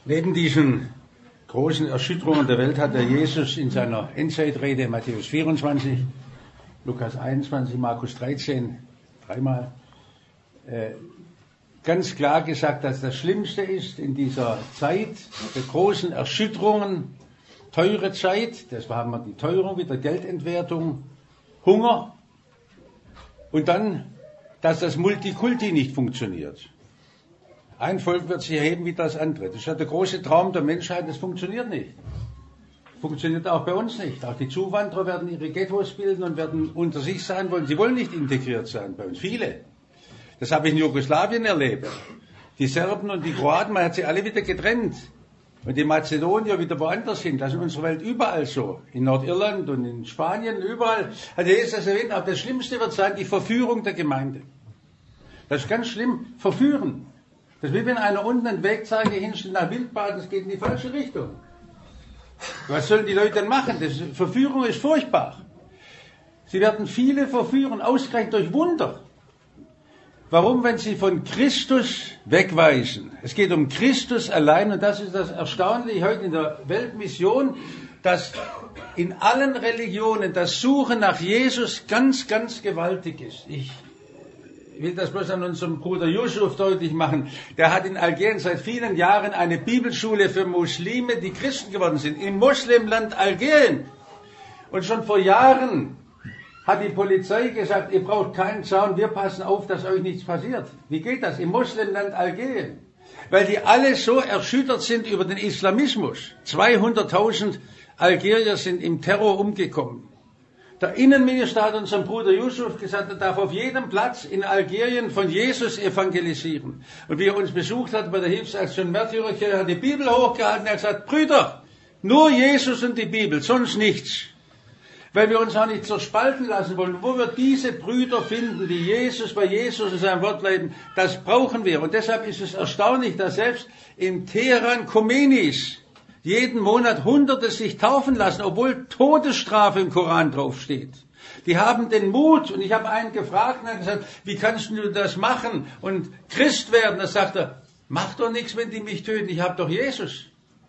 Neben diesen großen Erschütterungen der Welt hat der Jesus in seiner Endzeitrede Matthäus 24, Lukas 21, Markus 13, dreimal, ganz klar gesagt, dass das Schlimmste ist in dieser Zeit der großen Erschütterungen, teure Zeit, das haben wir die Teuerung wieder, Geldentwertung, Hunger und dann, dass das Multikulti nicht funktioniert. Ein Volk wird sich erheben wie das andere. Das ist ja der große Traum der Menschheit, das funktioniert nicht. Funktioniert auch bei uns nicht. Auch die Zuwanderer werden ihre Ghettos bilden und werden unter sich sein wollen. Sie wollen nicht integriert sein bei uns. Viele. Das habe ich in Jugoslawien erlebt. Die Serben und die Kroaten, man hat sie alle wieder getrennt. Und die Mazedonier wieder woanders hin. Das ist in unserer Welt überall so. In Nordirland und in Spanien, überall. Hat Jesus das erwähnt. Aber das Schlimmste wird sein, die Verführung der Gemeinde. Das ist ganz schlimm. Verführen. Das ist wie wenn einer unten einen Wegzeiger hinstellt nach Wildbaden, das geht in die falsche Richtung. Was sollen die Leute denn machen? Verführung ist furchtbar. Sie werden viele verführen, ausgerechnet durch Wunder. Warum, wenn sie von Christus wegweisen? Es geht um Christus allein und das ist das Erstaunliche heute in der Weltmission, dass in allen Religionen das Suchen nach Jesus ganz, ganz gewaltig ist. Ich will das bloß an unserem Bruder Yusuf deutlich machen. Der hat in Algerien seit vielen Jahren eine Bibelschule für Muslime, die Christen geworden sind, im Muslimland Algerien. Und schon vor Jahren hat die Polizei gesagt, ihr braucht keinen Zaun, wir passen auf, dass euch nichts passiert. Wie geht das? Im Muslimland Algerien. Weil die alle so erschüttert sind über den Islamismus. 200.000 Algerier sind im Terror umgekommen. Der Innenminister hat unserem Bruder Yusuf gesagt, er darf auf jedem Platz in Algerien von Jesus evangelisieren. Und wie er uns besucht hat bei der Hilfsaktion Märtyrerkirche, hat die Bibel hochgehalten, er hat gesagt, Brüder, nur Jesus und die Bibel, sonst nichts. Weil wir uns auch nicht zerspalten lassen wollen. Wo wir diese Brüder finden, die bei Jesus in seinem Wort bleiben, das brauchen wir. Und deshalb ist es erstaunlich, dass selbst in Teheran Khomeinis jeden Monat Hunderte sich taufen lassen, obwohl Todesstrafe im Koran draufsteht. Die haben den Mut, und ich habe einen gefragt und er hat gesagt, wie kannst du das machen und Christ werden? Da sagt er, mach doch nichts, wenn die mich töten, ich habe doch Jesus.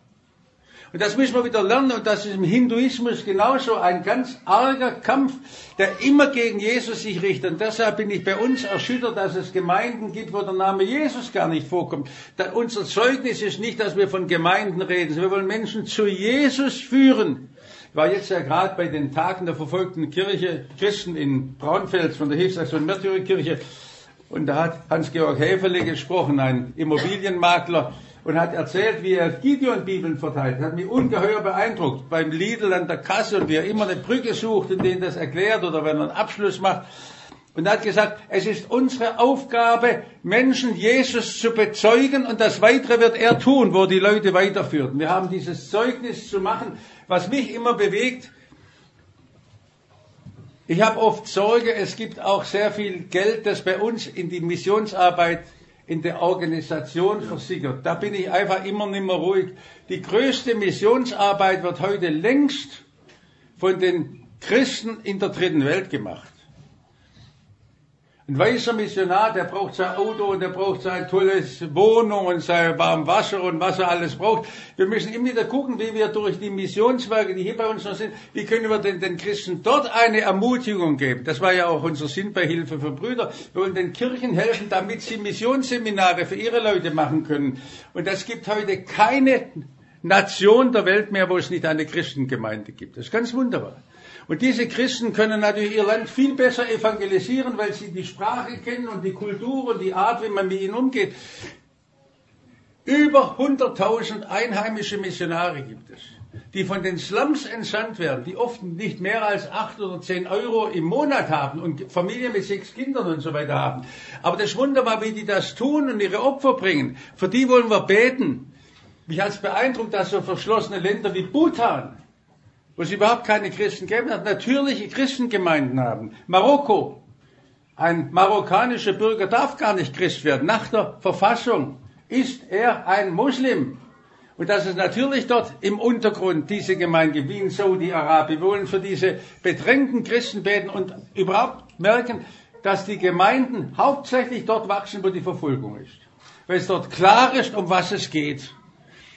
Und das müssen wir wieder lernen, und das ist im Hinduismus genauso ein ganz arger Kampf, der immer gegen Jesus sich richtet. Und deshalb bin ich bei uns erschüttert, dass es Gemeinden gibt, wo der Name Jesus gar nicht vorkommt. Unser Zeugnis ist nicht, dass wir von Gemeinden reden, wir wollen Menschen zu Jesus führen. Ich war jetzt ja gerade bei den Tagen der verfolgten Christen in Braunfels von der Hilfsaktion Märtyrerkirche, und da hat Hans-Georg Häferle gesprochen, ein Immobilienmakler, und hat erzählt, wie er Gideon-Bibeln verteilt. Hat mich ungeheuer beeindruckt. Beim Lidl an der Kasse, und wie er immer eine Brücke sucht, in denen das erklärt, oder wenn er einen Abschluss macht. Und er hat gesagt, es ist unsere Aufgabe, Menschen Jesus zu bezeugen, und das Weitere wird er tun, wo die Leute weiterführt. Wir haben dieses Zeugnis zu machen, was mich immer bewegt. Ich habe oft Sorge, es gibt auch sehr viel Geld, das bei uns in die Missionsarbeit in der Organisation versickert. Da bin ich einfach immer nicht mehr ruhig. Die größte Missionsarbeit wird heute längst von den Christen in der dritten Welt gemacht. Ein weißer Missionar, der braucht sein Auto und der braucht seine tolle Wohnung und sein warmes Wasser und was er alles braucht. Wir müssen immer wieder gucken, wie wir durch die Missionswerke, die hier bei uns noch sind, wie können wir denn den Christen dort eine Ermutigung geben. Das war ja auch unser Sinn bei Hilfe für Brüder. Wir wollen den Kirchen helfen, damit sie Missionsseminare für ihre Leute machen können. Und es gibt heute keine Nation der Welt mehr, wo es nicht eine Christengemeinde gibt. Das ist ganz wunderbar. Und diese Christen können natürlich ihr Land viel besser evangelisieren, weil sie die Sprache kennen und die Kultur und die Art, wie man mit ihnen umgeht. Über 100.000 einheimische Missionare gibt es, die von den Slums entsandt werden, die oft nicht mehr als 8 oder 10 Euro im Monat haben und Familien mit 6 Kindern und so weiter haben. Aber das ist wunderbar, wie die das tun und ihre Opfer bringen. Für die wollen wir beten. Mich hat es beeindruckt, dass so verschlossene Länder wie Bhutan, wo es überhaupt keine Christen geben, natürliche Christengemeinden haben. Marokko, ein marokkanischer Bürger darf gar nicht Christ werden. Nach der Verfassung ist er ein Muslim. Und dass es natürlich dort im Untergrund diese Gemeinden gibt, wie in Saudi-Arabien. Wir wollen für diese bedrängten Christen beten und überhaupt merken, dass die Gemeinden hauptsächlich dort wachsen, wo die Verfolgung ist. Weil es dort klar ist, um was es geht.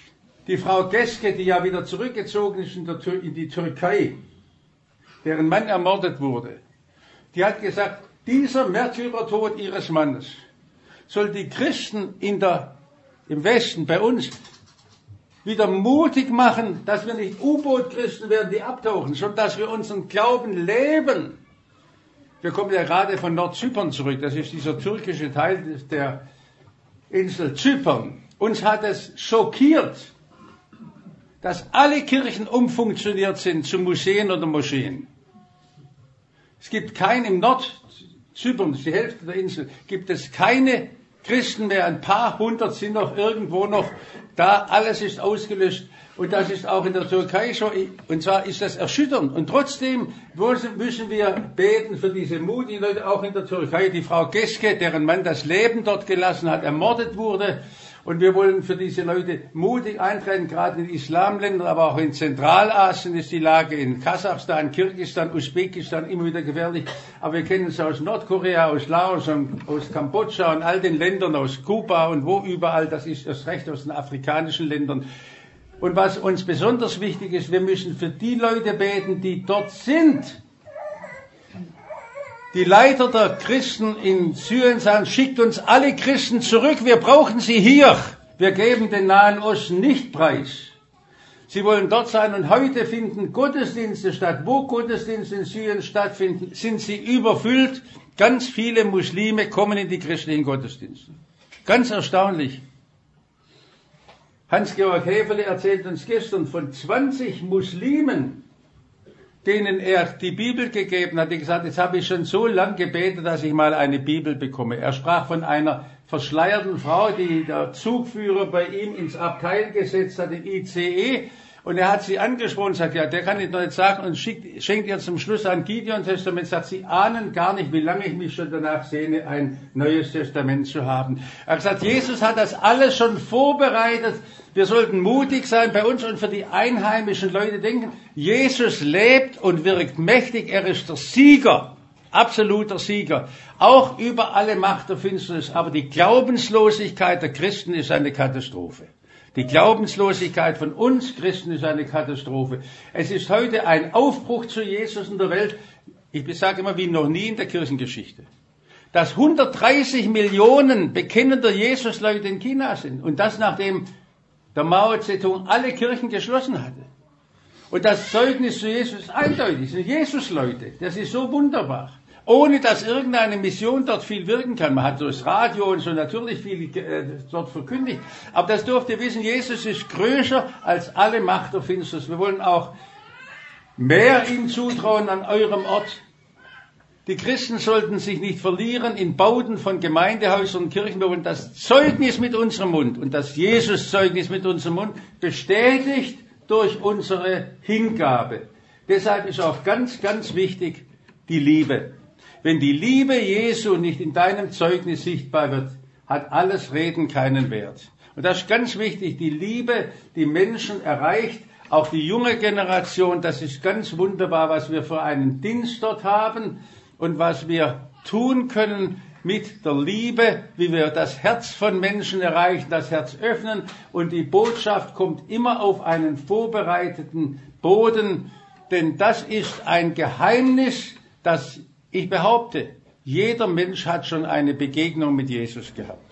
Die Frau Geske, die ja wieder zurückgezogen ist in die Türkei, deren Mann ermordet wurde, die hat gesagt, dieser Märtyrertod ihres Mannes soll die Christen im Westen bei uns wieder mutig machen, dass wir nicht U-Boot-Christen werden, die abtauchen, sondern dass wir unseren Glauben leben. Wir kommen ja gerade von Nordzypern zurück, das ist dieser türkische Teil der Insel Zypern. Uns hat es schockiert, dass alle Kirchen umfunktioniert sind zu Museen oder Moscheen. Es gibt im Nordzypern, das ist die Hälfte der Insel, gibt es keine Christen mehr, ein paar hundert sind noch irgendwo noch da, alles ist ausgelöscht und das ist auch in der Türkei so, und zwar ist das erschütternd und trotzdem müssen wir beten für diese mutigen Leute, auch in der Türkei, die Frau Geske, deren Mann das Leben dort gelassen hat, ermordet wurde. Und wir wollen für diese Leute mutig eintreten, gerade in Islamländern, aber auch in Zentralasien ist die Lage, in Kasachstan, Kirgisistan, Usbekistan immer wieder gefährlich. Aber wir kennen es aus Nordkorea, aus Laos, aus Kambodscha und all den Ländern, aus Kuba und wo überall, das ist erst recht aus den afrikanischen Ländern. Und was uns besonders wichtig ist, wir müssen für die Leute beten, die dort sind. Die Leiter der Christen in Syrien sagen, schickt uns alle Christen zurück, wir brauchen sie hier. Wir geben den Nahen Osten nicht preis. Sie wollen dort sein und heute finden Gottesdienste statt. Wo Gottesdienste in Syrien stattfinden, sind sie überfüllt. Ganz viele Muslime kommen in die christlichen Gottesdienste. Ganz erstaunlich. Hans-Georg Häferle erzählt uns gestern von 20 Muslimen, denen er die Bibel gegeben hat. Er hat gesagt, jetzt habe ich schon so lang gebetet, dass ich mal eine Bibel bekomme. Er sprach von einer verschleierten Frau, die der Zugführer bei ihm ins Abteil gesetzt hat, im ICE. Und er hat sie angesprochen und sagt, ja, der kann ich noch nicht sagen, und schenkt ihr zum Schluss ein Gideon-Testament, sagt, Sie ahnen gar nicht, wie lange ich mich schon danach sehne, ein neues Testament zu haben. Er hat gesagt, Jesus hat das alles schon vorbereitet. Wir sollten mutig sein bei uns und für die einheimischen Leute denken, Jesus lebt und wirkt mächtig, er ist der Sieger, absoluter Sieger, auch über alle Macht der Finsternis. Aber die Glaubenslosigkeit der Christen ist eine Katastrophe. Die Glaubenslosigkeit von uns Christen ist eine Katastrophe. Es ist heute ein Aufbruch zu Jesus in der Welt, ich sage immer, wie noch nie in der Kirchengeschichte. Dass 130 Millionen bekennender Jesus-Leute in China sind und das nachdem der Mao Zedong alle Kirchen geschlossen hatte. Und das Zeugnis zu Jesus ist eindeutig, sind Jesus-Leute. Das ist so wunderbar. Ohne dass irgendeine Mission dort viel wirken kann. Man hat durchs Radio und so natürlich viel dort verkündigt. Aber das dürft ihr wissen, Jesus ist größer als alle Macht der Finsternis. Wir wollen auch mehr ihm zutrauen an eurem Ort. Die Christen sollten sich nicht verlieren in Bauten von Gemeindehäusern und Kirchen. Wir wollen das Zeugnis mit unserem Mund und das Jesus-Zeugnis mit unserem Mund bestätigt durch unsere Hingabe. Deshalb ist auch ganz, ganz wichtig die Liebe. Wenn die Liebe Jesu nicht in deinem Zeugnis sichtbar wird, hat alles Reden keinen Wert. Und das ist ganz wichtig, die Liebe, die Menschen erreicht, auch die junge Generation. Das ist ganz wunderbar, was wir für einen Dienst dort haben. Und was wir tun können mit der Liebe, wie wir das Herz von Menschen erreichen, das Herz öffnen. Und die Botschaft kommt immer auf einen vorbereiteten Boden. Denn das ist ein Geheimnis, das ich behaupte, jeder Mensch hat schon eine Begegnung mit Jesus gehabt.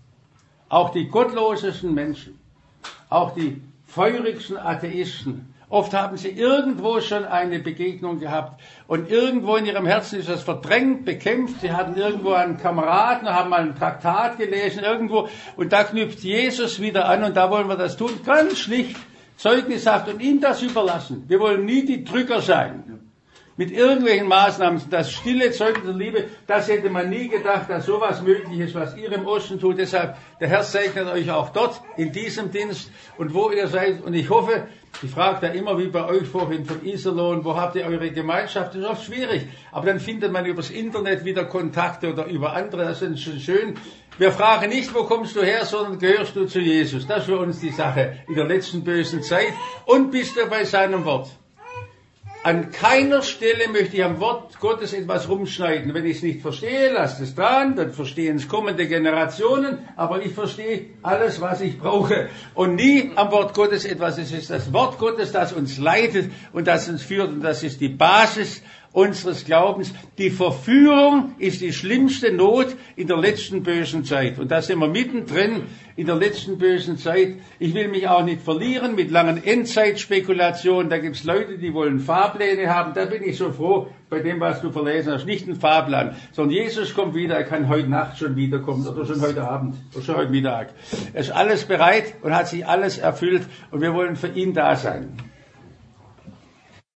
Auch die gottlosesten Menschen, auch die feurigsten Atheisten. Oft haben sie irgendwo schon eine Begegnung gehabt und irgendwo in ihrem Herzen ist das verdrängt, bekämpft. Sie hatten irgendwo einen Kameraden, haben mal ein Traktat gelesen irgendwo und da knüpft Jesus wieder an und da wollen wir das tun. Ganz schlicht, zeugnishaft und ihm das überlassen. Wir wollen nie die Drücker sein. Mit irgendwelchen Maßnahmen, das stille Zeugnis der Liebe, das hätte man nie gedacht, dass sowas möglich ist, was ihr im Osten tut. Deshalb, der Herr segnet euch auch dort, in diesem Dienst und wo ihr seid. Und ich hoffe, ich frage da immer wie bei euch vorhin von Iserlohn, wo habt ihr eure Gemeinschaft? Das ist oft schwierig, aber dann findet man übers Internet wieder Kontakte oder über andere, das ist schon schön. Wir fragen nicht, wo kommst du her, sondern gehörst du zu Jesus. Das ist für uns die Sache in der letzten bösen Zeit und bist du bei seinem Wort. An keiner Stelle möchte ich am Wort Gottes etwas rumschneiden. Wenn ich es nicht verstehe, lasst es dran, dann verstehen es kommende Generationen, aber ich verstehe alles, was ich brauche. Und nie am Wort Gottes etwas. Es ist das Wort Gottes, das uns leitet und das uns führt, und das ist die Basis unseres Glaubens. Die Verführung ist die schlimmste Not in der letzten bösen Zeit. Und da sind wir mittendrin in der letzten bösen Zeit. Ich will mich auch nicht verlieren mit langen Endzeitspekulationen. Da gibt's Leute, die wollen Fahrpläne haben. Da bin ich so froh bei dem, was du verlesen hast. Nicht ein Fahrplan, sondern Jesus kommt wieder. Er kann heute Nacht schon wiederkommen oder schon heute Abend oder schon heute Mittag. Es ist alles bereit und hat sich alles erfüllt und wir wollen für ihn da sein.